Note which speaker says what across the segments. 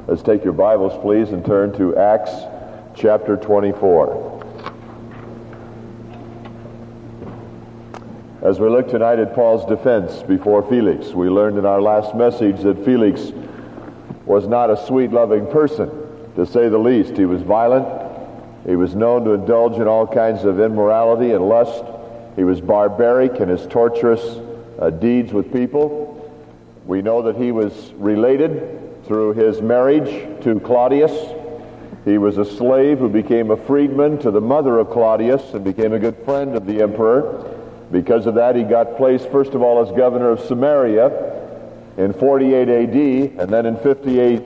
Speaker 1: Let's take your Bibles, please, and turn to Acts chapter 24. As we look tonight at Paul's defense before Felix, we learned in our last message that Felix was not a sweet, loving person, to say the least. He was violent. He was known to indulge in all kinds of immorality and lust. He was barbaric in his torturous deeds with people. We know that he was related through his marriage to Claudius. He was a slave who became a freedman to the mother of Claudius and became a good friend of the emperor. Because of that, he got placed, first of all, as governor of Samaria in 48 A.D., and then in 52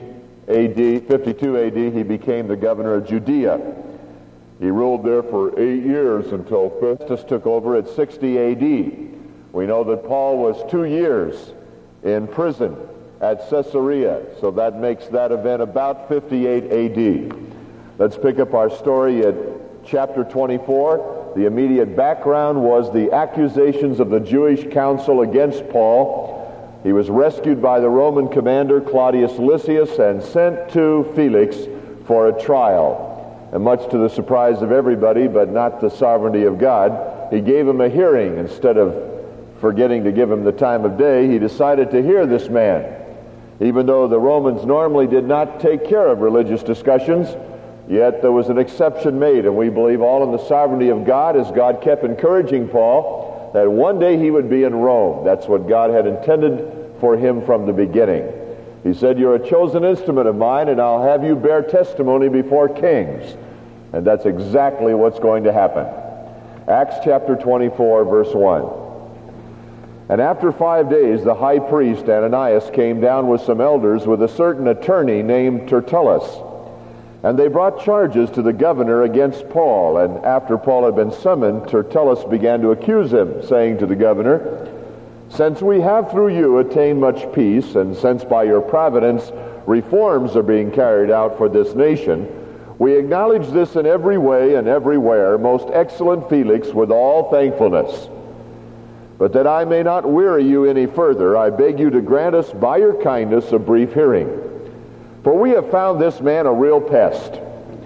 Speaker 1: A.D., he became the governor of Judea. He ruled there for 8 years until Festus took over at 60 A.D. We know that Paul was 2 years in prison at Caesarea, so that makes that event about 58 A.D. Let's pick up our story at chapter 24. The immediate background was the accusations of the Jewish council against Paul. He was rescued by the Roman commander Claudius Lysias and sent to Felix for a trial. And much to the surprise of everybody, but not the sovereignty of God, he gave him a hearing. Instead of forgetting to give him the time of day, he decided to hear this man. Even though the Romans normally did not take care of religious discussions, yet there was an exception made, and we believe all in the sovereignty of God, as God kept encouraging Paul that one day he would be in Rome. That's what God had intended for him from the beginning. He said, "You're a chosen instrument of mine, and I'll have you bear testimony before kings." And that's exactly what's going to happen. Acts chapter 24, verse 1. "And after 5 days, the high priest Ananias came down with some elders with a certain attorney named Tertullus. And they brought charges to the governor against Paul. And after Paul had been summoned, Tertullus began to accuse him, saying to the governor, 'Since we have through you attained much peace, and since by your providence reforms are being carried out for this nation, we acknowledge this in every way and everywhere, most excellent Felix, with all thankfulness. But that I may not weary you any further, I beg you to grant us by your kindness a brief hearing. For we have found this man a real pest,'"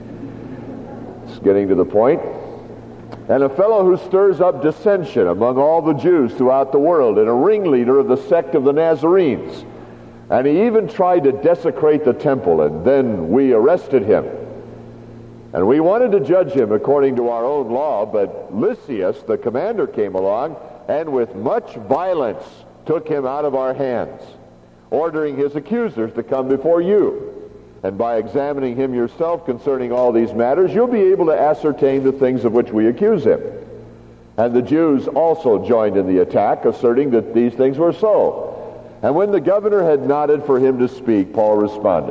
Speaker 1: it's getting to the point, "and a fellow who stirs up dissension among all the Jews throughout the world, and a ringleader of the sect of the Nazarenes. And he even tried to desecrate the temple, and then we arrested him. And we wanted to judge him according to our own law, but Lysias, the commander, came along, and with much violence took him out of our hands, ordering his accusers to come before you. And by examining him yourself concerning all these matters, you'll be able to ascertain the things of which we accuse him." And the Jews also joined in the attack, asserting that these things were so. And when the governor had nodded for him to speak, Paul responded,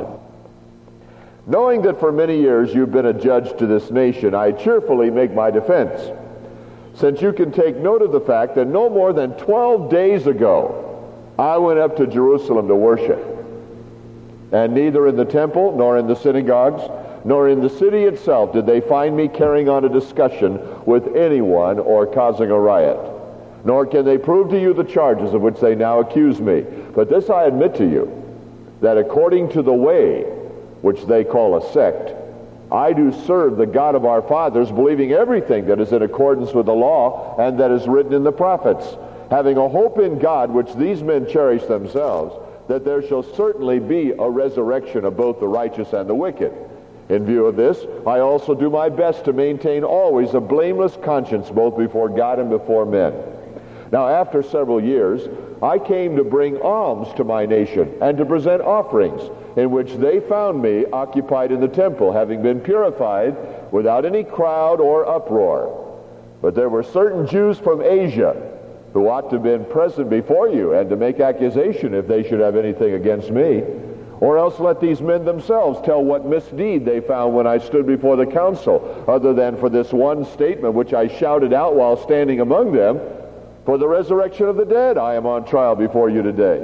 Speaker 1: "Knowing that for many years you've been a judge to this nation, I cheerfully make my defense, since you can take note of the fact that no more than 12 days ago I went up to Jerusalem to worship. And neither in the temple, nor in the synagogues, nor in the city itself did they find me carrying on a discussion with anyone or causing a riot. Nor can they prove to you the charges of which they now accuse me. But this I admit to you, that according to the way, which they call a sect, I do serve the God of our fathers, believing everything that is in accordance with the law and that is written in the prophets, having a hope in God, which these men cherish themselves, that there shall certainly be a resurrection of both the righteous and the wicked. In view of this, I also do my best to maintain always a blameless conscience both before God and before men. Now after several years, I came to bring alms to my nation and to present offerings, in which they found me occupied in the temple, having been purified without any crowd or uproar. But there were certain Jews from Asia who ought to have been present before you and to make accusation if they should have anything against me. Or else let these men themselves tell what misdeed they found when I stood before the council, other than for this one statement which I shouted out while standing among them, 'For the resurrection of the dead I am on trial before you today.'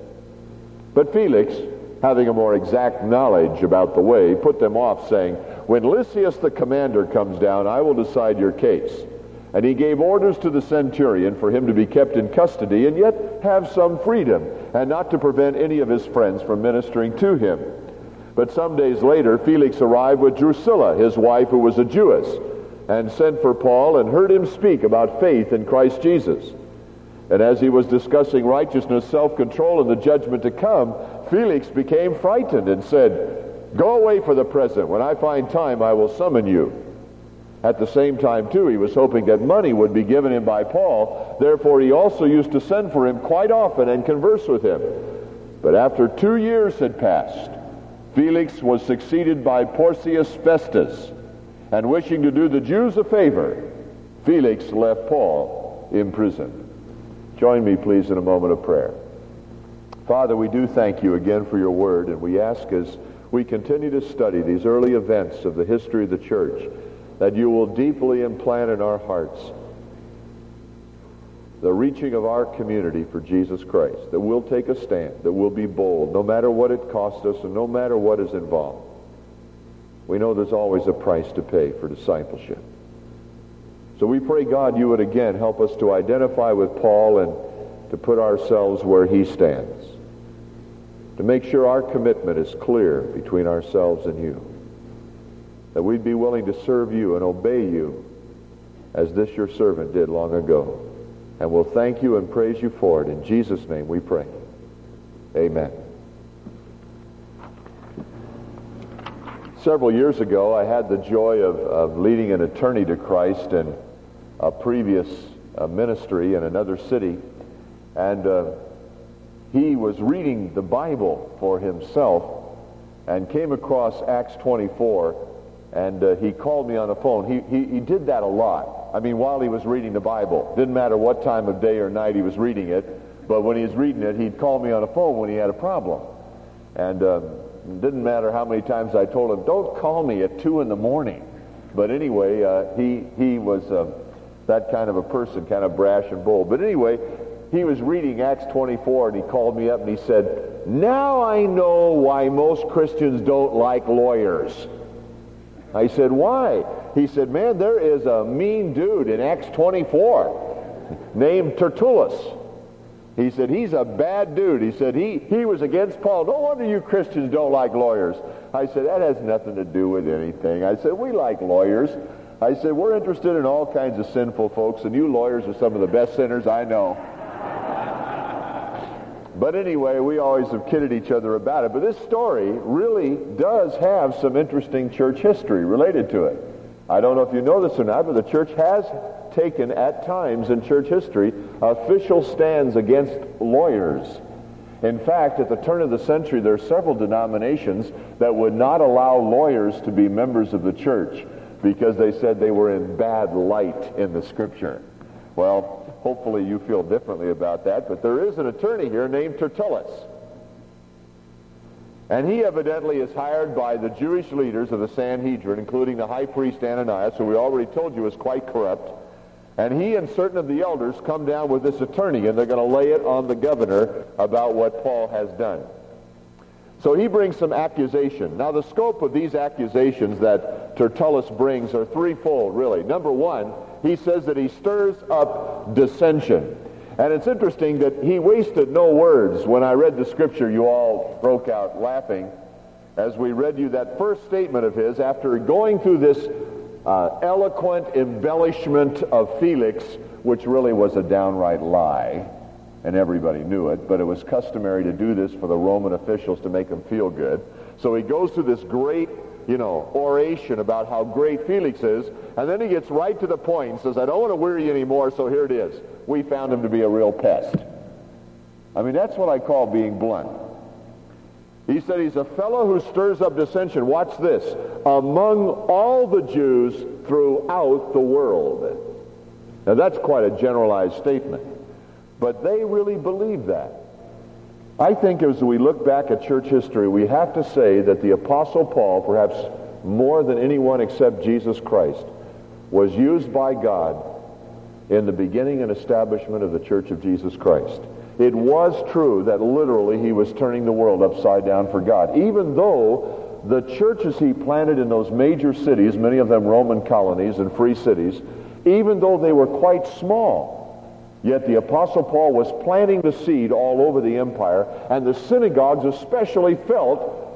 Speaker 1: But Felix, having a more exact knowledge about the way, put them off, saying, 'When Lysias the commander comes down, I will decide your case.' And he gave orders to the centurion for him to be kept in custody and yet have some freedom, and not to prevent any of his friends from ministering to him. But some days later, Felix arrived with Drusilla, his wife, who was a Jewess, and sent for Paul and heard him speak about faith in Christ Jesus. And as he was discussing righteousness, self-control, and the judgment to come, Felix became frightened and said, "Go away for the present. When I find time, I will summon you." At the same time, too, he was hoping that money would be given him by Paul. Therefore, he also used to send for him quite often and converse with him. But after 2 years had passed, Felix was succeeded by Porcius Festus, and wishing to do the Jews a favor, Felix left Paul in prison. Join me, please, in a moment of prayer. Father, we do thank you again for your word, and we ask as we continue to study these early events of the history of the church, that you will deeply implant in our hearts the reaching of our community for Jesus Christ, that we'll take a stand, that we'll be bold, no matter what it costs us and no matter what is involved. We know there's always a price to pay for discipleship. So we pray, God, you would again help us to identify with Paul and to put ourselves where he stands, to make sure our commitment is clear between ourselves and you, that we'd be willing to serve you and obey you as this your servant did long ago. And we'll thank you and praise you for it. In Jesus' name we pray. Amen. Several years ago, I had the joy of leading an attorney to Christ in a previous ministry in another city. And he was reading the Bible for himself and came across Acts 24. And he called me on the phone. He did that a lot. I mean, while he was reading the Bible. Didn't matter what time of day or night he was reading it. But when he was reading it, he'd call me on the phone when he had a problem. And it didn't matter how many times I told him, don't call me at 2 in the morning. But anyway, he was that kind of a person, kind of brash and bold. But anyway, he was reading Acts 24, and he called me up and he said, "Now I know why most Christians don't like lawyers." I said, "Why?" He said, "Man, there is a mean dude in Acts 24 named Tertullus." He said, "He's a bad dude." He said, he was against Paul. "No wonder you Christians don't like lawyers." I said, "That has nothing to do with anything." I said, "We like lawyers." I said, "We're interested in all kinds of sinful folks, and you lawyers are some of the best sinners I know." But anyway, we always have kidded each other about it. But this story really does have some interesting church history related to it. I don't know if you know this or not, but the church has taken at times in church history official stands against lawyers. In fact, at the turn of the century, there are several denominations that would not allow lawyers to be members of the church because they said they were in bad light in the Scripture. Well, hopefully you feel differently about that, but there is an attorney here named Tertullus. And he evidently is hired by the Jewish leaders of the Sanhedrin, including the high priest Ananias, who we already told you is quite corrupt. And he and certain of the elders come down with this attorney, and they're going to lay it on the governor about what Paul has done. So he brings some accusation. Now, the scope of these accusations that Tertullus brings are threefold, really. Number one, he says that he stirs up dissension. And it's interesting that he wasted no words. When I read the Scripture, you all broke out laughing as we read you that first statement of his after going through this eloquent embellishment of Felix, which really was a downright lie, and everybody knew it, but it was customary to do this for the Roman officials to make them feel good. So he goes through this great, oration about how great Felix is, and then he gets right to the point and says, "I don't want to weary you anymore, so here it is. We found him to be a real pest." I mean, that's what I call being blunt. He said he's a fellow who stirs up dissension, watch this, among all the Jews throughout the world. Now that's quite a generalized statement, but they really believe that. I think as we look back at church history, we have to say that the Apostle Paul, perhaps more than anyone except Jesus Christ, was used by God in the beginning and establishment of the Church of Jesus Christ. It was true that literally he was turning the world upside down for God, even though the churches he planted in those major cities, many of them Roman colonies and free cities, even though they were quite small, yet the Apostle Paul was planting the seed all over the empire, and the synagogues especially felt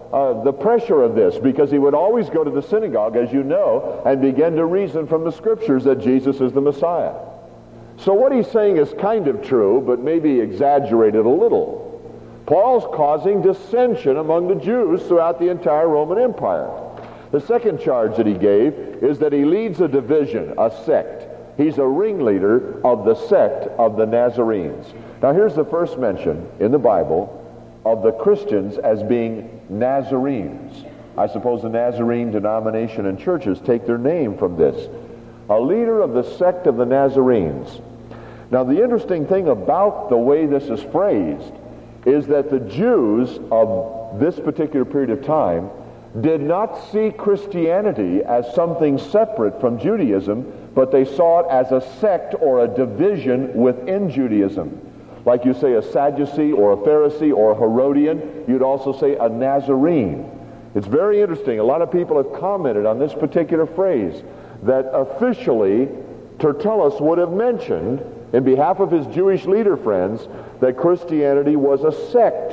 Speaker 1: the pressure of this, because he would always go to the synagogue, as you know, and begin to reason from the Scriptures that Jesus is the Messiah. So what he's saying is kind of true, but maybe exaggerated a little. Paul's causing dissension among the Jews throughout the entire Roman Empire. The second charge that he gave is that he leads a division, a sect. He's a ringleader of the sect of the Nazarenes. Now here's the first mention in the Bible of the Christians as being Nazarenes. I suppose the Nazarene denomination and churches take their name from this. A leader of the sect of the Nazarenes. Now the interesting thing about the way this is phrased is that the Jews of this particular period of time did not see Christianity as something separate from Judaism, but they saw it as a sect or a division within Judaism. Like you say a Sadducee or a Pharisee or a Herodian, you'd also say a Nazarene. It's very interesting. A lot of people have commented on this particular phrase, that officially Tertullus would have mentioned, in behalf of his Jewish leader friends, that Christianity was a sect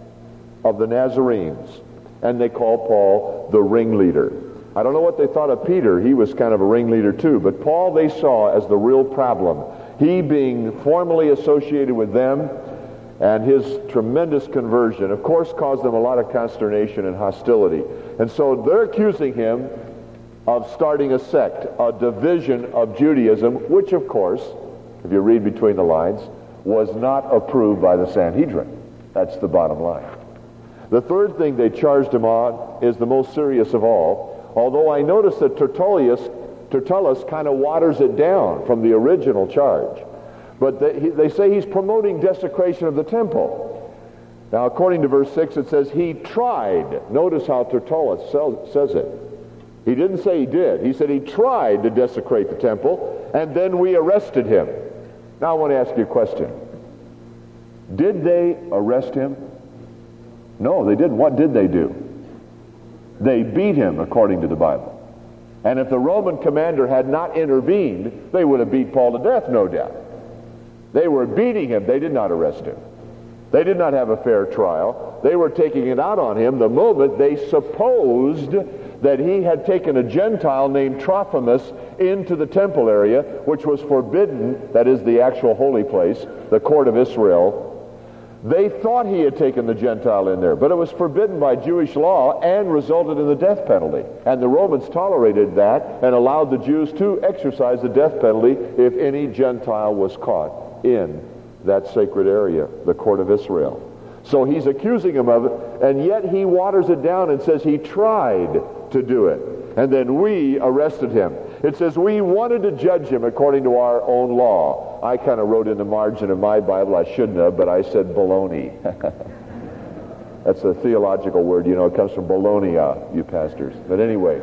Speaker 1: of the Nazarenes. And they call Paul the ringleader. I don't know what they thought of Peter. He was kind of a ringleader too. But Paul they saw as the real problem. He being formally associated with them, and his tremendous conversion, of course, caused them a lot of consternation and hostility. And so they're accusing him of starting a sect, a division of Judaism, which, of course, if you read between the lines, was not approved by the Sanhedrin. That's the bottom line. The third thing they charged him on is the most serious of all, although I notice that Tertullus kind of waters it down from the original charge. But they say he's promoting desecration of the temple. Now, according to verse 6, it says he tried. Notice how Tertullus says it. He didn't say he did. He said he tried to desecrate the temple, and then we arrested him. Now, I want to ask you a question. Did they arrest him? No, they didn't. What did they do? They beat him, according to the Bible. And if the Roman commander had not intervened, they would have beat Paul to death, no doubt. They were beating him. They did not arrest him. They did not have a fair trial. They were taking it out on him the moment they supposed that he had taken a Gentile named Trophimus into the temple area, which was forbidden, that is the actual holy place, the court of Israel. They thought he had taken the Gentile in there, but it was forbidden by Jewish law and resulted in the death penalty. And the Romans tolerated that and allowed the Jews to exercise the death penalty if any Gentile was caught in that sacred area, the court of Israel. So he's accusing him of it, and yet he waters it down and says he tried to do it. And then we arrested him. It says we wanted to judge him according to our own law. I kind of wrote in the margin of my Bible, I shouldn't have, but I said baloney. That's a theological word, you know, it comes from Bologna, you pastors. But anyway,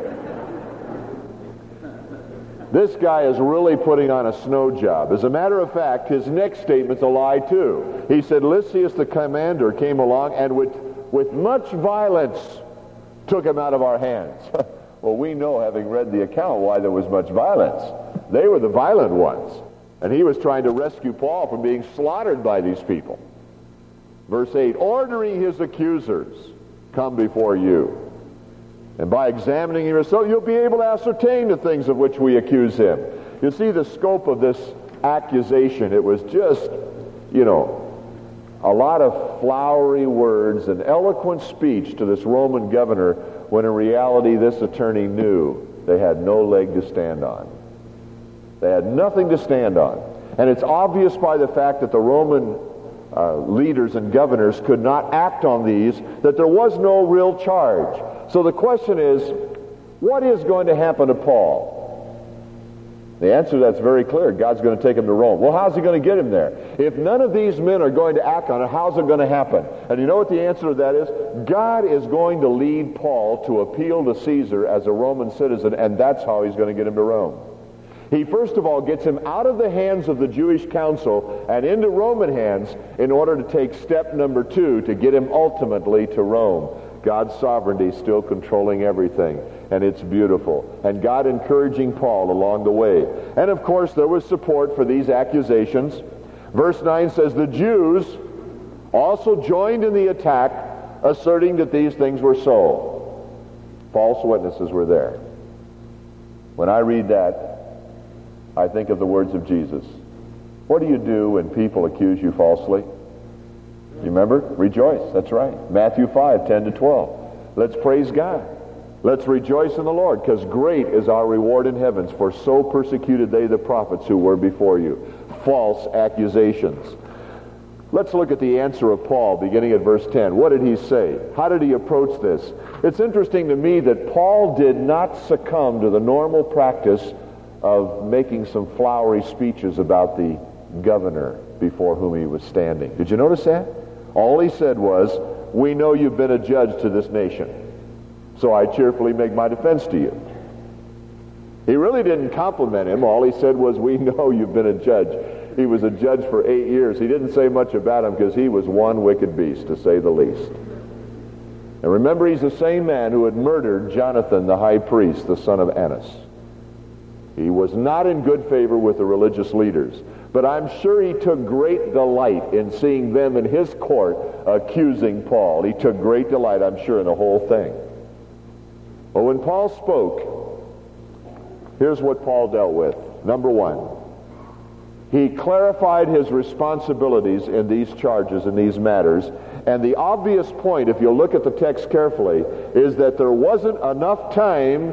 Speaker 1: this guy is really putting on a snow job. As a matter of fact, his next statement's a lie too. He said Lysias the commander came along and with much violence took him out of our hands. Well, we know, having read the account, why there was much violence. They were the violent ones. And he was trying to rescue Paul from being slaughtered by these people. Verse 8, ordering his accusers, come before you. And by examining him yourself, you'll be able to ascertain the things of which we accuse him. You see the scope of this accusation. It was just, you know, a lot of flowery words and eloquent speech to this Roman governor, when in reality this attorney knew they had no leg to stand on. They had nothing to stand on. And it's obvious by the fact that the Roman leaders and governors could not act on these, that there was no real charge. So the question is, what is going to happen to Paul? The answer to that's very clear. God's going to take him to Rome. Well, how's he going to get him there? If none of these men are going to act on it, how's it going to happen? And you know what the answer to that is? God is going to lead Paul to appeal to Caesar as a Roman citizen, and that's how he's going to get him to Rome. He first of all gets him out of the hands of the Jewish council and into Roman hands in order to take step number 2 to get him ultimately to Rome. God's sovereignty still controlling everything, and it's beautiful. And God encouraging Paul along the way. And of course there was support for these accusations. Verse 9 says the Jews also joined in the attack asserting that these things were so. False witnesses were there. When I read that, I think of the words of Jesus. What do you do when people accuse you falsely? You remember? Rejoice. That's right. Matthew 5:10-12. Let's praise God. Let's rejoice in the Lord, because great is our reward in heavens, for so persecuted they the prophets who were before you. False accusations. Let's look at the answer of Paul, beginning at verse 10. What did he say? How did he approach this? It's interesting to me that Paul did not succumb to the normal practice of making some flowery speeches about the governor before whom he was standing. Did you notice that? All he said was, we know you've been a judge to this nation, so I cheerfully make my defense to you. He really didn't compliment him. All he said was, we know you've been a judge. He was a judge for 8 years. He didn't say much about him because he was one wicked beast, to say the least. And remember, he's the same man who had murdered Jonathan, the high priest, the son of Annas. He was not in good favor with the religious leaders, but I'm sure he took great delight in seeing them in his court accusing Paul. He took great delight, I'm sure, in the whole thing. But when Paul spoke, here's what Paul dealt with. Number one, he clarified his responsibilities in these charges, in these matters. And the obvious point, if you look at the text carefully, is that there wasn't enough time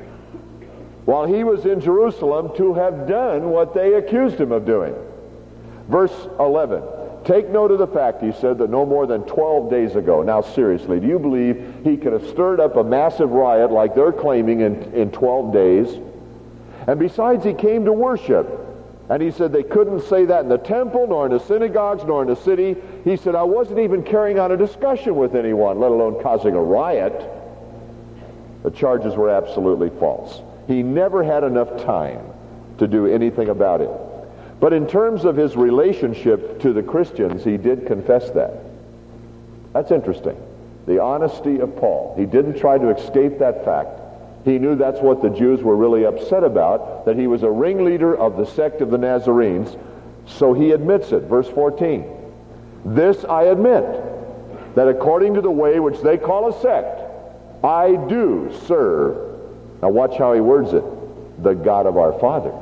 Speaker 1: while he was in Jerusalem to have done what they accused him of doing. Verse 11. Take note of the fact, he said, that no more than 12 days ago. Now seriously, do you believe he could have stirred up a massive riot like they're claiming in 12 days? And besides, he came to worship. And he said they couldn't say that in the temple, nor in the synagogues, nor in the city. He said, I wasn't even carrying on a discussion with anyone, let alone causing a riot. The charges were absolutely false. He never had enough time to do anything about it. But in terms of his relationship to the Christians, he did confess that. That's interesting. The honesty of Paul. He didn't try to escape that fact. He knew that's what the Jews were really upset about, that he was a ringleader of the sect of the Nazarenes, so he admits it. Verse 14. This I admit, that according to the way which they call a sect, I do serve. Now watch how he words it. The God of our fathers.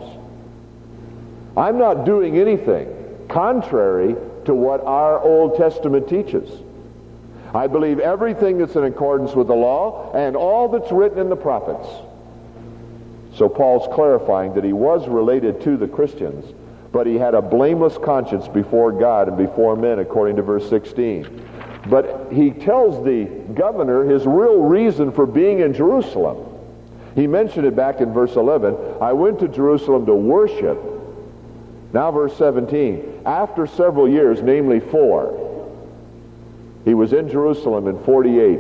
Speaker 1: I'm not doing anything contrary to what our Old Testament teaches. I believe everything that's in accordance with the law and all that's written in the prophets. So Paul's clarifying that he was related to the Christians, but he had a blameless conscience before God and before men, according to verse 16. But he tells the governor his real reason for being in Jerusalem. He mentioned it back in verse 11. I went to Jerusalem to worship. Now verse 17. After several years, namely 4, he was in Jerusalem in 48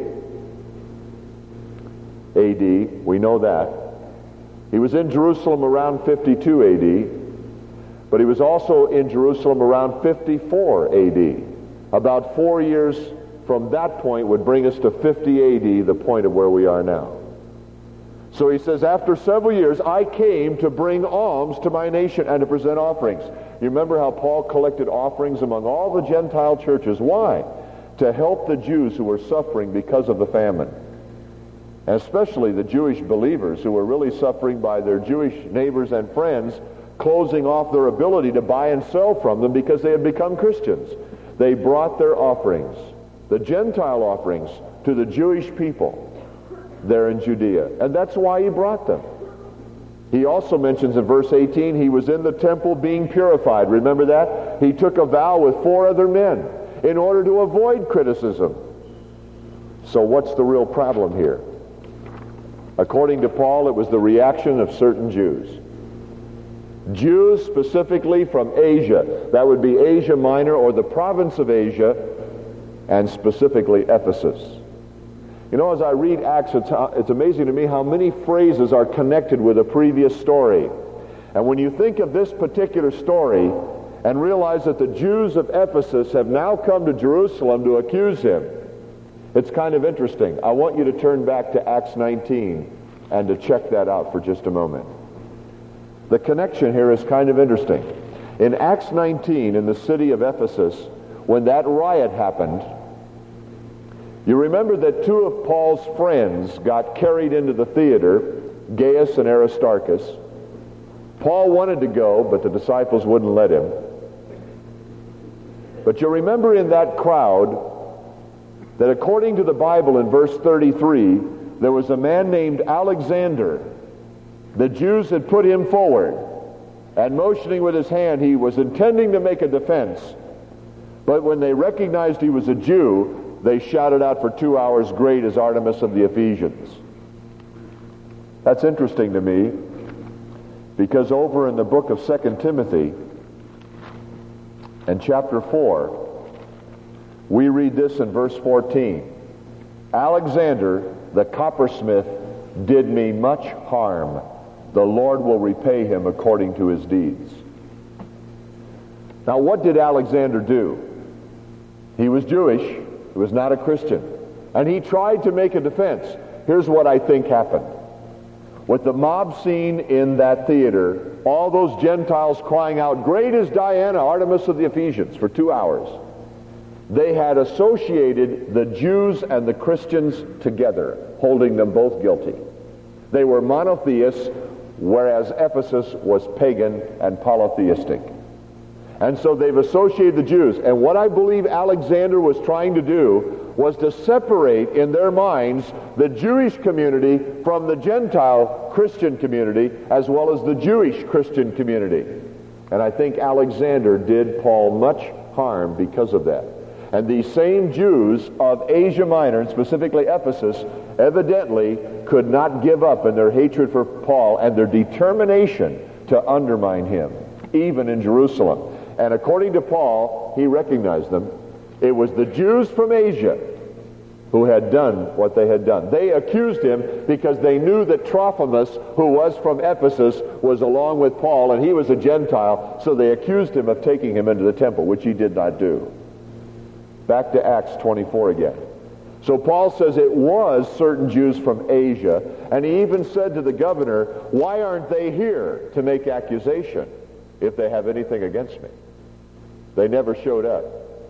Speaker 1: AD. We know that. He was in Jerusalem around 52 AD. But he was also in Jerusalem around 54 AD. About 4 years from that point would bring us to 50 AD, the point of where we are now. So he says, after several years, I came to bring alms to my nation and to present offerings. You remember how Paul collected offerings among all the Gentile churches. Why? To help the Jews who were suffering because of the famine. And especially the Jewish believers who were really suffering by their Jewish neighbors and friends closing off their ability to buy and sell from them because they had become Christians. They brought their offerings, the Gentile offerings, to the Jewish people there in Judea. And that's why he brought them. He also mentions in verse 18, he was in the temple being purified. Remember that? He took a vow with 4 other men in order to avoid criticism. So what's the real problem here? According to Paul, it was the reaction of certain Jews. Jews specifically from Asia. That would be Asia Minor or the province of Asia, and specifically Ephesus. You know, as I read Acts, it's amazing to me how many phrases are connected with a previous story. And when you think of this particular story and realize that the Jews of Ephesus have now come to Jerusalem to accuse him, it's kind of interesting. I want you to turn back to Acts 19 and to check that out for just a moment. The connection here is kind of interesting. In Acts 19, in the city of Ephesus, when that riot happened, You remember that two of Paul's friends got carried into the theater, Gaius and Aristarchus. Paul wanted to go, but the disciples wouldn't let him. But you remember in that crowd that according to the Bible in verse 33, there was a man named Alexander. The Jews had put him forward, and motioning with his hand, he was intending to make a defense. But when they recognized he was a Jew, they shouted out for 2 hours, "Great is Artemis of the Ephesians." That's interesting to me, because over in the book of 2 Timothy and chapter 4, we read this in verse 14. "Alexander, the coppersmith, did me much harm. The Lord will repay him according to his deeds." Now, what did Alexander do? He was Jewish. He was not a Christian. And he tried to make a defense. Here's what I think happened. With the mob scene in that theater, all those Gentiles crying out, "Great is Diana, Artemis of the Ephesians," for 2 hours, they had associated the Jews and the Christians together, holding them both guilty. They were monotheists, whereas Ephesus was pagan and polytheistic. And so they've associated the Jews. And what I believe Alexander was trying to do was to separate in their minds the Jewish community from the Gentile Christian community, as well as the Jewish Christian community. And I think Alexander did Paul much harm because of that. And these same Jews of Asia Minor, and specifically Ephesus, evidently could not give up in their hatred for Paul and their determination to undermine him, even in Jerusalem. And according to Paul, he recognized them. It was the Jews from Asia who had done what they had done. They accused him because they knew that Trophimus, who was from Ephesus, was along with Paul, and he was a Gentile, so they accused him of taking him into the temple, which he did not do. Back to Acts 24 again. So Paul says it was certain Jews from Asia, and he even said to the governor, "Why aren't they here to make accusation if they have anything against me?" They never showed up.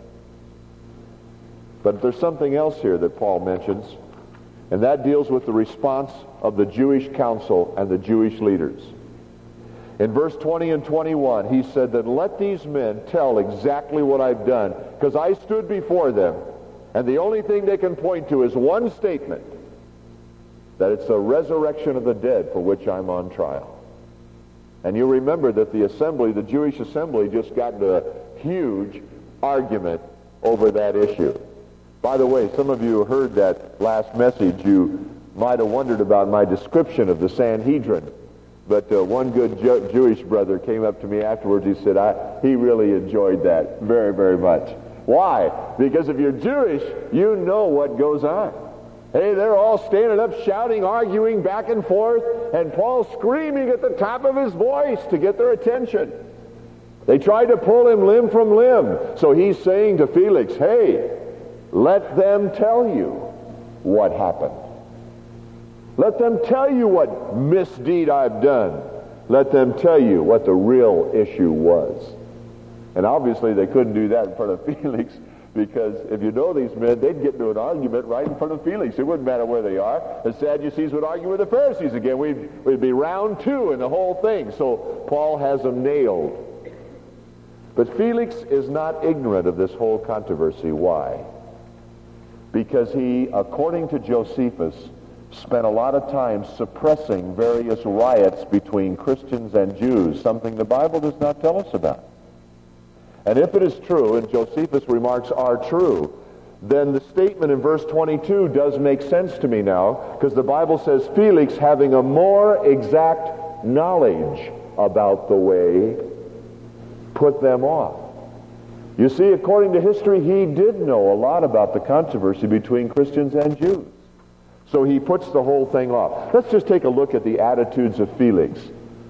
Speaker 1: But there's something else here that Paul mentions, and that deals with the response of the Jewish council and the Jewish leaders. In verse 20 and 21, he said that let these men tell exactly what I've done, because I stood before them, and the only thing they can point to is one statement, that it's the resurrection of the dead for which I'm on trial. And you remember that the assembly, the Jewish assembly, just got into a huge argument over that issue. By the way, some of you heard that last message. You might have wondered about my description of the Sanhedrin. But one good Jewish brother came up to me afterwards. He said he really enjoyed that very, very much. Why? Because if you're Jewish, you know what goes on. Hey, they're all standing up, shouting, arguing back and forth, and Paul's screaming at the top of his voice to get their attention. They tried to pull him limb from limb. So he's saying to Felix, hey, let them tell you what happened. Let them tell you what misdeed I've done. Let them tell you what the real issue was. And obviously they couldn't do that in front of Felix, because if you know these men, they'd get into an argument right in front of Felix. It wouldn't matter where they are. The Sadducees would argue with the Pharisees again. We'd be round two in the whole thing. So Paul has them nailed. But Felix is not ignorant of this whole controversy. Why? Because he, according to Josephus, spent a lot of time suppressing various riots between Christians and Jews, something the Bible does not tell us about. And if it is true, and Josephus' remarks are true, then the statement in verse 22 does make sense to me now, because the Bible says Felix, having a more exact knowledge about the way, put them off. You see, according to history, he did know a lot about the controversy between Christians and Jews. So he puts the whole thing off. Let's just take a look at the attitudes of Felix.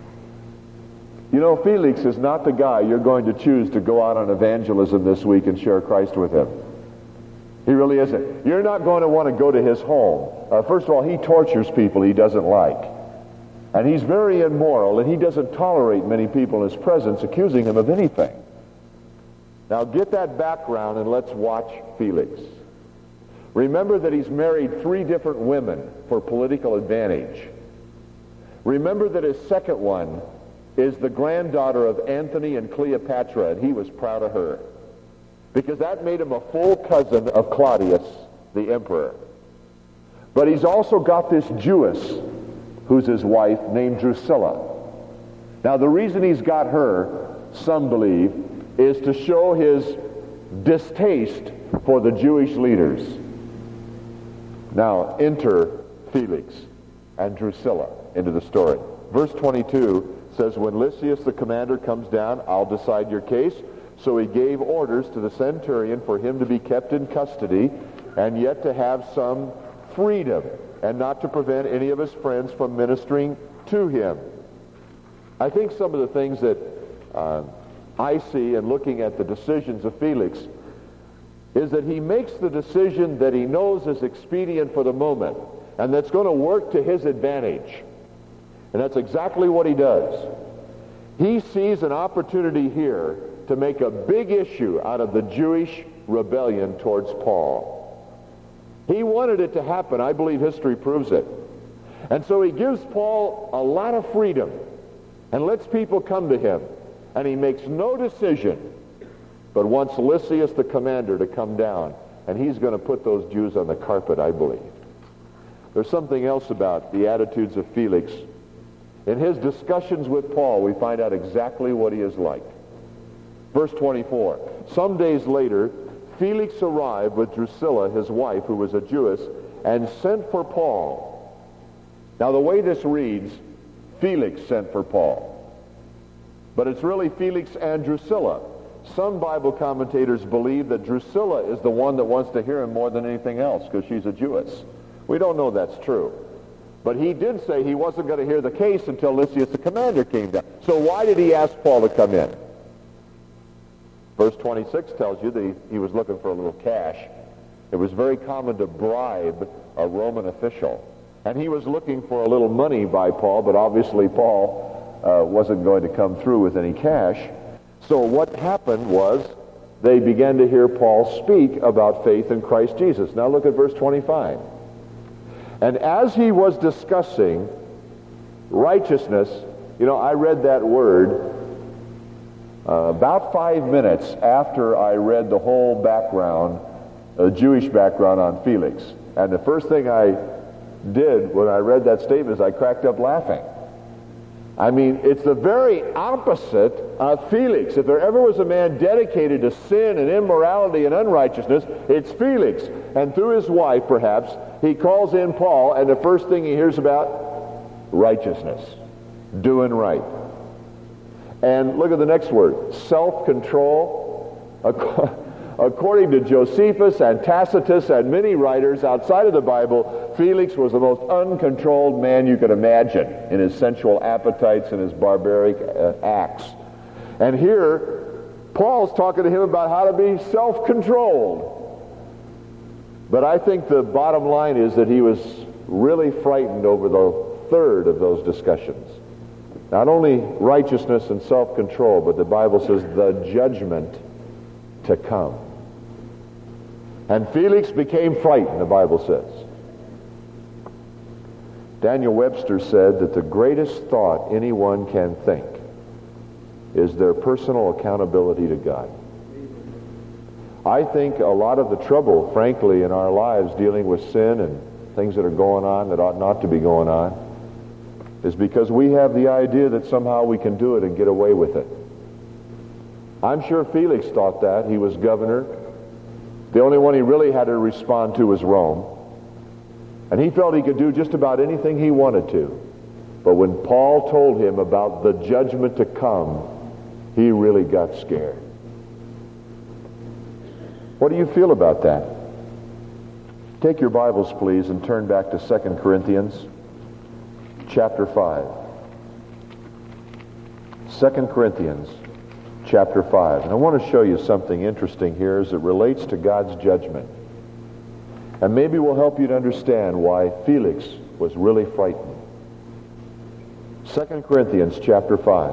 Speaker 1: You know, Felix is not the guy you're going to choose to go out on evangelism this week and share Christ with him. He really isn't. You're not going to want to go to his home. First of all, he tortures people he doesn't like. And he's very immoral, and he doesn't tolerate many people in his presence accusing him of anything. Now get that background and let's watch Felix. Remember that he's married 3 different women for political advantage. Remember that his second one is the granddaughter of Antony and Cleopatra, and he was proud of her, because that made him a full cousin of Claudius, the emperor. But he's also got this Jewess, who's his wife, named Drusilla. Now, the reason he's got her, some believe, is to show his distaste for the Jewish leaders. Now, enter Felix and Drusilla into the story. Verse 22 says, when Lysias the commander comes down, I'll decide your case. So he gave orders to the centurion for him to be kept in custody, and yet to have some freedom, and not to prevent any of his friends from ministering to him. I think some of the things that I see in looking at the decisions of Felix is that he makes the decision that he knows is expedient for the moment, and that's going to work to his advantage. And that's exactly what he does. He sees an opportunity here to make a big issue out of the Jewish rebellion towards Paul. He wanted it to happen. I believe history proves it. And so he gives Paul a lot of freedom and lets people come to him. And he makes no decision, but wants Lysias the commander to come down. And he's going to put those Jews on the carpet, I believe. There's something else about the attitudes of Felix. In his discussions with Paul, we find out exactly what he is like. Verse 24, some days later, Felix arrived with Drusilla, his wife, who was a Jewess, and sent for Paul. Now, the way this reads, Felix sent for Paul. But it's really Felix and Drusilla. Some Bible commentators believe that Drusilla is the one that wants to hear him more than anything else, because she's a Jewess. We don't know that's true. But he did say he wasn't going to hear the case until Lysias the commander came down. So why did he ask Paul to come in? Verse 26 tells you that he was looking for a little cash. It was very common to bribe a Roman official. And he was looking for a little money by Paul, but obviously Paul wasn't going to come through with any cash. So what happened was they began to hear Paul speak about faith in Christ Jesus. Now look at verse 25. And as he was discussing righteousness, I read that word about 5 minutes after I read the whole background, Jewish background on Felix. And the first thing I did when I read that statement is I cracked up laughing. I mean, it's the very opposite of Felix. If there ever was a man dedicated to sin and immorality and unrighteousness, it's Felix. And through his wife, perhaps, he calls in Paul, and the first thing he hears about, righteousness, doing right. And look at the next word, self-control. According to Josephus and Tacitus and many writers outside of the Bible, Felix was the most uncontrolled man you could imagine in his sensual appetites and his barbaric acts. And here, Paul's talking to him about how to be self-controlled. But I think the bottom line is that he was really frightened over the third of those discussions. Not only righteousness and self-control, but the Bible says the judgment to come. And Felix became frightened, the Bible says. Daniel Webster said that the greatest thought anyone can think is their personal accountability to God. I think a lot of the trouble, frankly, in our lives dealing with sin and things that are going on that ought not to be going on is because we have the idea that somehow we can do it and get away with it. I'm sure Felix thought that. He was governor. The only one he really had to respond to was Rome. And he felt he could do just about anything he wanted to. But when Paul told him about the judgment to come, he really got scared. What do you feel about that? Take your Bibles, please, and turn back to 2 Corinthians chapter 5. 2 Corinthians chapter 5. And I want to show you something interesting here as it relates to God's judgment. And maybe will help you to understand why Felix was really frightened. 2 Corinthians chapter 5.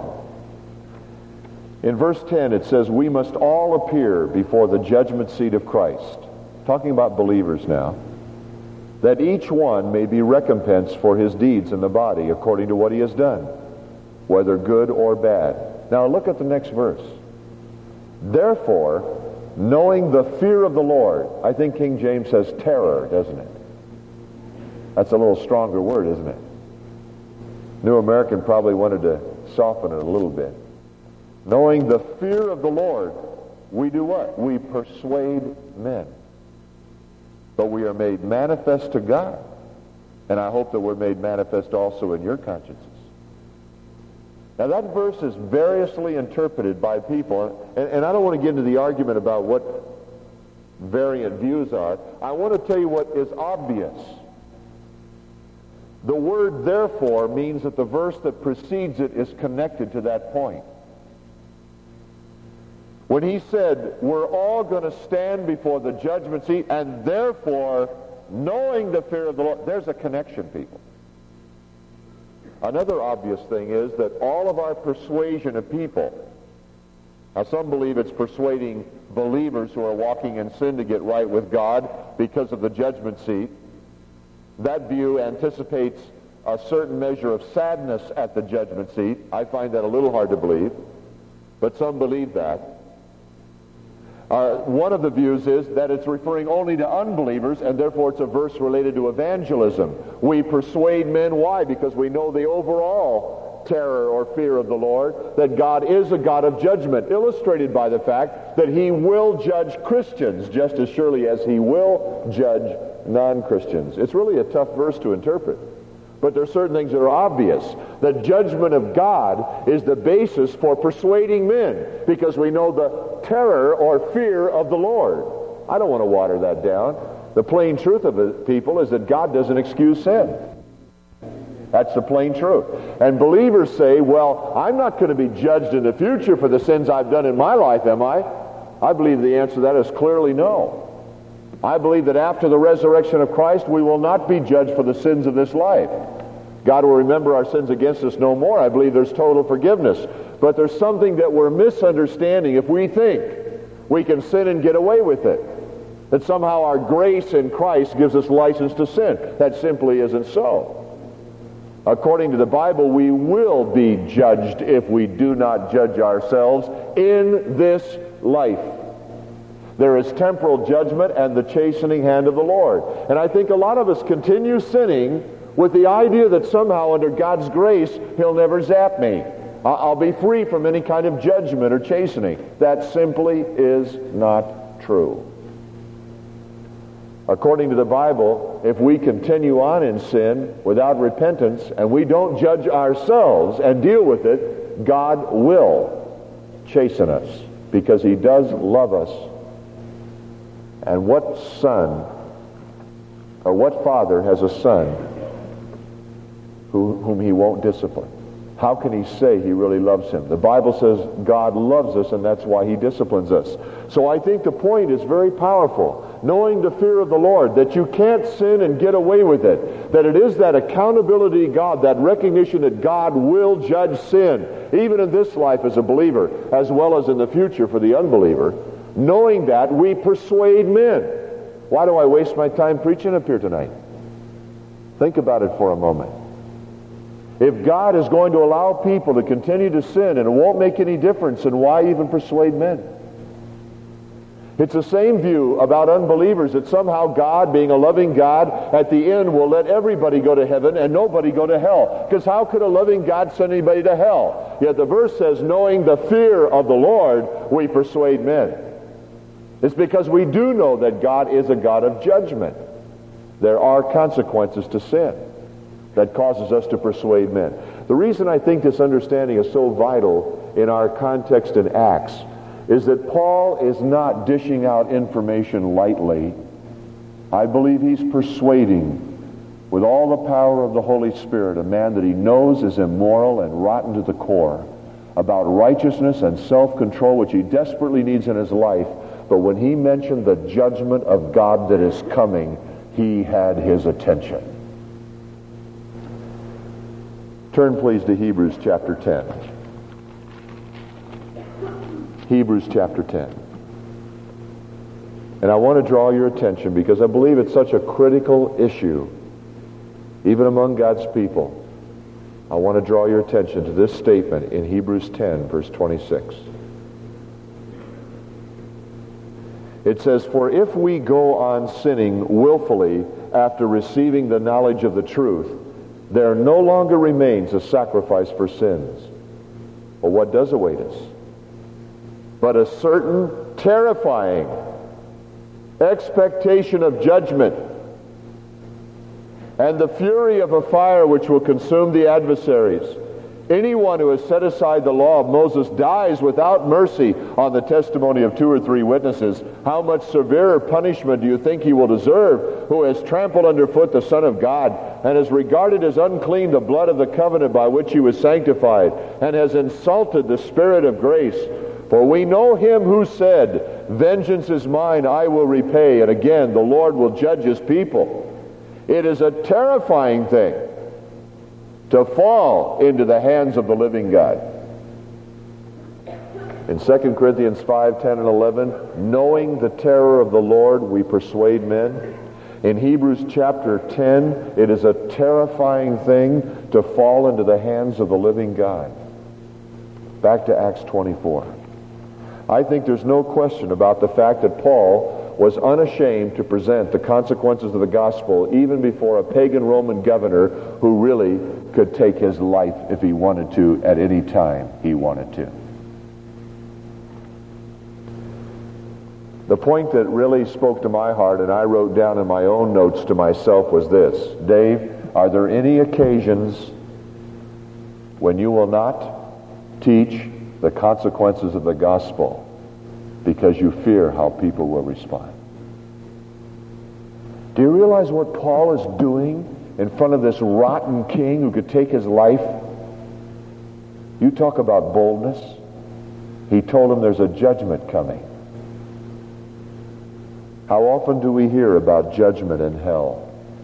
Speaker 1: In verse 10 it says, we must all appear before the judgment seat of Christ, talking about believers now, that each one may be recompensed for his deeds in the body according to what he has done, whether good or bad. Now look at the next verse. Therefore, knowing the fear of the Lord. I think King James says terror, doesn't it? That's a little stronger word, isn't it? New American probably wanted to soften it a little bit. Knowing the fear of the Lord, we do what? We persuade men. But we are made manifest to God. And I hope that we're made manifest also in your consciences. Now that verse is variously interpreted by people, and I don't want to get into the argument about what variant views are. I want to tell you what is obvious. The word therefore means that the verse that precedes it is connected to that point. When he said, we're all going to stand before the judgment seat, and therefore, knowing the fear of the Lord, there's a connection, people. Another obvious thing is that all of our persuasion of people, now some believe it's persuading believers who are walking in sin to get right with God because of the judgment seat. That view anticipates a certain measure of sadness at the judgment seat. I find that a little hard to believe, but some believe that. One of the views is that it's referring only to unbelievers, and therefore it's a verse related to evangelism. We persuade men. Why? Because we know the overall terror or fear of the Lord, that God is a God of judgment, illustrated by the fact that he will judge Christians just as surely as he will judge non-Christians. It's really a tough verse to interpret. But there are certain things that are obvious. The judgment of God is the basis for persuading men, because we know the terror or fear of the Lord. I don't want to water that down. The plain truth of it, people, is that God doesn't excuse sin. That's the plain truth. And believers say, well, I'm not going to be judged in the future for the sins I've done in my life, am I? I believe the answer to that is clearly no. I believe that after the resurrection of Christ, we will not be judged for the sins of this life. God will remember our sins against us no more. I believe there's total forgiveness. But there's something that we're misunderstanding if we think we can sin and get away with it. That somehow our grace in Christ gives us license to sin. That simply isn't so. According to the Bible, we will be judged if we do not judge ourselves in this life. There is temporal judgment and the chastening hand of the Lord. And I think a lot of us continue sinning with the idea that somehow under God's grace, he'll never zap me. I'll be free from any kind of judgment or chastening. That simply is not true. According to the Bible, if we continue on in sin without repentance and we don't judge ourselves and deal with it, God will chasten us because he does love us. And what son or what father has a son whom he won't discipline? How can he say he really loves him? The Bible says God loves us, and that's why he disciplines us. So I think the point is very powerful. Knowing the fear of the Lord, that you can't sin and get away with it. That it is that accountability to God, that recognition that God will judge sin, even in this life as a believer, as well as in the future for the unbeliever. Knowing that, we persuade men. Why do I waste my time preaching up here tonight? Think about it for a moment. If God is going to allow people to continue to sin and it won't make any difference, then why even persuade men? It's the same view about unbelievers, that somehow God, being a loving God, at the end will let everybody go to heaven and nobody go to hell. Because how could a loving God send anybody to hell? Yet the verse says, knowing the fear of the Lord, we persuade men. It's because we do know that God is a God of judgment. There are consequences to sin that causes us to persuade men. The reason I think this understanding is so vital in our context in Acts is that Paul is not dishing out information lightly. I believe he's persuading with all the power of the Holy Spirit a man that he knows is immoral and rotten to the core about righteousness and self-control, which he desperately needs in his life. But when he mentioned the judgment of God that is coming, he had his attention. Turn please to Hebrews chapter 10. Hebrews chapter 10. And I want to draw your attention because I believe it's such a critical issue, even among God's people. I want to draw your attention to this statement in Hebrews 10, verse 26. It says, "For if we go on sinning willfully after receiving the knowledge of the truth, there no longer remains a sacrifice for sins." Well, what does await us? But a certain terrifying expectation of judgment and the fury of a fire which will consume the adversaries. Anyone who has set aside the law of Moses dies without mercy on the testimony of 2 or 3 witnesses. How much severer punishment do you think he will deserve who has trampled underfoot the Son of God and has regarded as unclean the blood of the covenant by which he was sanctified and has insulted the Spirit of grace? For we know him who said, "Vengeance is mine, I will repay," and again, "The Lord will judge his people." It is a terrifying thing to fall into the hands of the living God. In 2 Corinthians 5, 10, and 11, knowing the terror of the Lord, we persuade men. In Hebrews chapter 10, it is a terrifying thing to fall into the hands of the living God. Back to Acts 24. I think there's no question about the fact that Paul was unashamed to present the consequences of the gospel even before a pagan Roman governor who really could take his life if he wanted to at any time he wanted to. The point that really spoke to my heart, and I wrote down in my own notes to myself, was this: Dave, are there any occasions when you will not teach the consequences of the gospel because you fear how people will respond? Do you realize what Paul is doing in front of this rotten king who could take his life? You talk about boldness. He told him there's a judgment coming. How often do we hear about judgment and hell?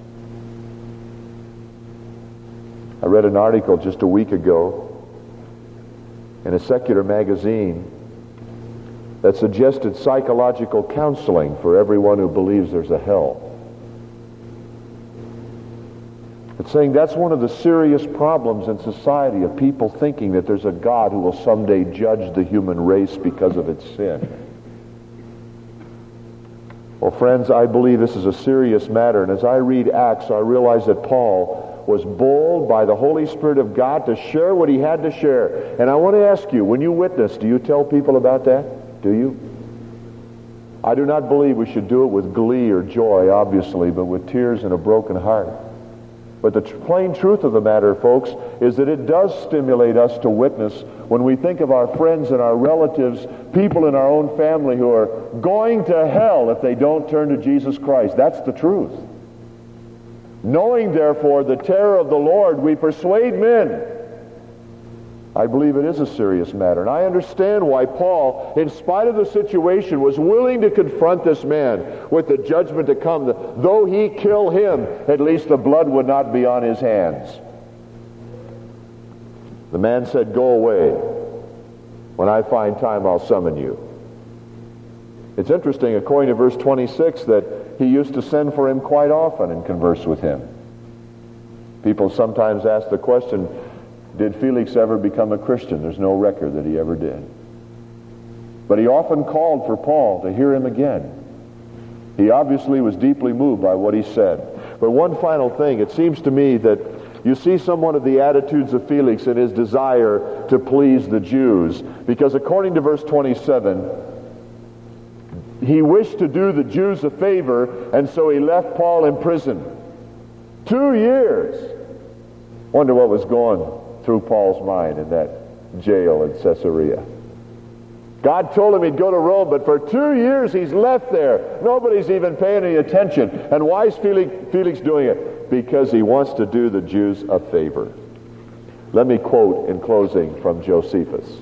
Speaker 1: I read an article just a week ago in a secular magazine that suggested psychological counseling for everyone who believes there's a hell. It's saying that's one of the serious problems in society, of people thinking that there's a God who will someday judge the human race because of its sin. Well, friends, I believe this is a serious matter, and as I read Acts, I realize that Paul was bold by the Holy Spirit of God to share what he had to share. And I want to ask you, when you witness, do you tell people about that? Do you? I do not believe we should do it with glee or joy, obviously, but with tears and a broken heart. But the plain truth of the matter, folks, is that it does stimulate us to witness when we think of our friends and our relatives, people in our own family who are going to hell if they don't turn to Jesus Christ. That's the truth. Knowing, therefore, the terror of the Lord, we persuade men. I believe it is a serious matter. And I understand why Paul, in spite of the situation, was willing to confront this man with the judgment to come. Though he kill him, at least the blood would not be on his hands. The man said, "Go away. When I find time, I'll summon you." It's interesting, according to verse 26, that he used to send for him quite often and converse with him. People sometimes ask the question, did Felix ever become a Christian? There's no record that he ever did. But he often called for Paul to hear him again. He obviously was deeply moved by what he said. But one final thing, it seems to me that you see somewhat of the attitudes of Felix in his desire to please the Jews. Because according to verse 27, he wished to do the Jews a favor, and so he left Paul in prison. 2 years. Wonder what was going through Paul's mind in that jail in Caesarea. God told him he'd go to Rome, but for 2 years he's left there. Nobody's even paying any attention. And why is Felix doing it? Because he wants to do the Jews a favor. Let me quote in closing from Josephus.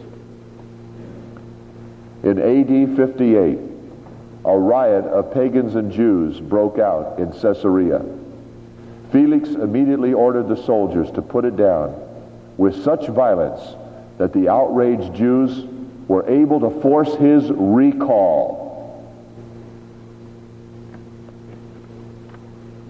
Speaker 1: In AD 58, a riot of pagans and Jews broke out in Caesarea. Felix immediately ordered the soldiers to put it down with such violence that the outraged Jews were able to force his recall.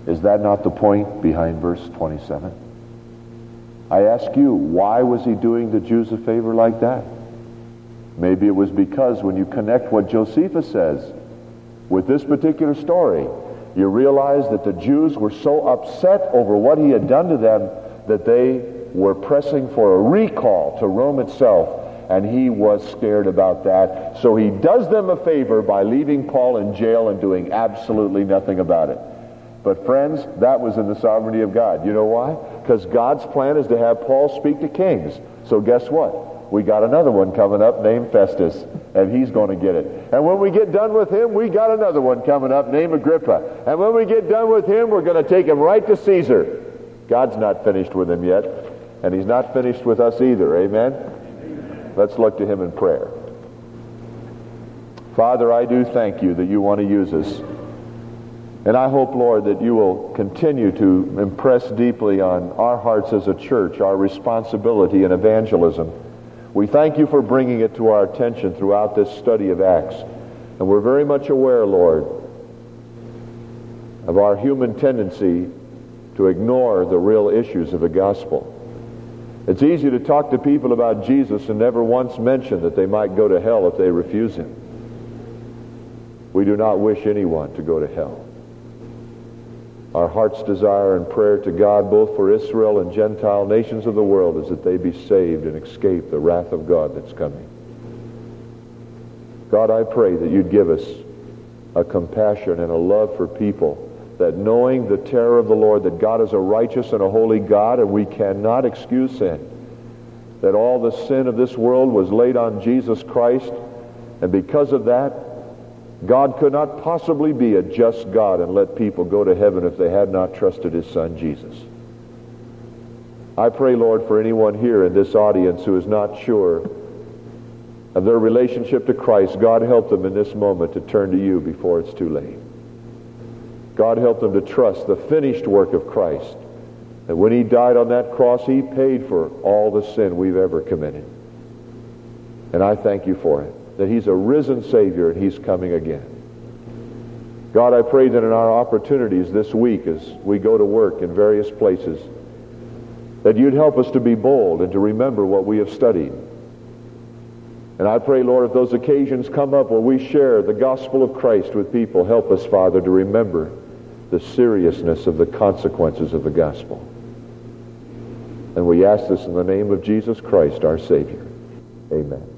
Speaker 1: Is that not the point behind verse 27? I ask you, why was he doing the Jews a favor like that? Maybe it was because when you connect what Josephus says with this particular story, you realize that the Jews were so upset over what he had done to them that they were pressing for a recall to Rome itself, and he was scared about that. So he does them a favor by leaving Paul in jail and doing absolutely nothing about it. But friends, that was in the sovereignty of God. You know why? Because God's plan is to have Paul speak to kings. So guess what? We got another one coming up named Festus, and he's going to get it. And when we get done with him, we got another one coming up named Agrippa. And when we get done with him, we're going to take him right to Caesar. God's not finished with him yet, and he's not finished with us either. Amen? Let's look to him in prayer. Father, I do thank you that you want to use us. And I hope, Lord, that you will continue to impress deeply on our hearts as a church, our responsibility in evangelism. We thank you for bringing it to our attention throughout this study of Acts. And we're very much aware, Lord, of our human tendency to ignore the real issues of the gospel. It's easy to talk to people about Jesus and never once mention that they might go to hell if they refuse him. We do not wish anyone to go to hell. Our heart's desire and prayer to God, both for Israel and Gentile nations of the world, is that they be saved and escape the wrath of God that's coming. God, I pray that you'd give us a compassion and a love for people, that knowing the terror of the Lord, that God is a righteous and a holy God, and we cannot excuse sin, that all the sin of this world was laid on Jesus Christ, and because of that, God could not possibly be a just God and let people go to heaven if they had not trusted his Son, Jesus. I pray, Lord, for anyone here in this audience who is not sure of their relationship to Christ. God, help them in this moment to turn to you before it's too late. God, help them to trust the finished work of Christ, that when he died on that cross, he paid for all the sin we've ever committed. And I thank you for it, that he's a risen Savior and he's coming again. God, I pray that in our opportunities this week as we go to work in various places, that you'd help us to be bold and to remember what we have studied. And I pray, Lord, if those occasions come up where we share the gospel of Christ with people, help us, Father, to remember the seriousness of the consequences of the gospel. And we ask this in the name of Jesus Christ, our Savior. Amen.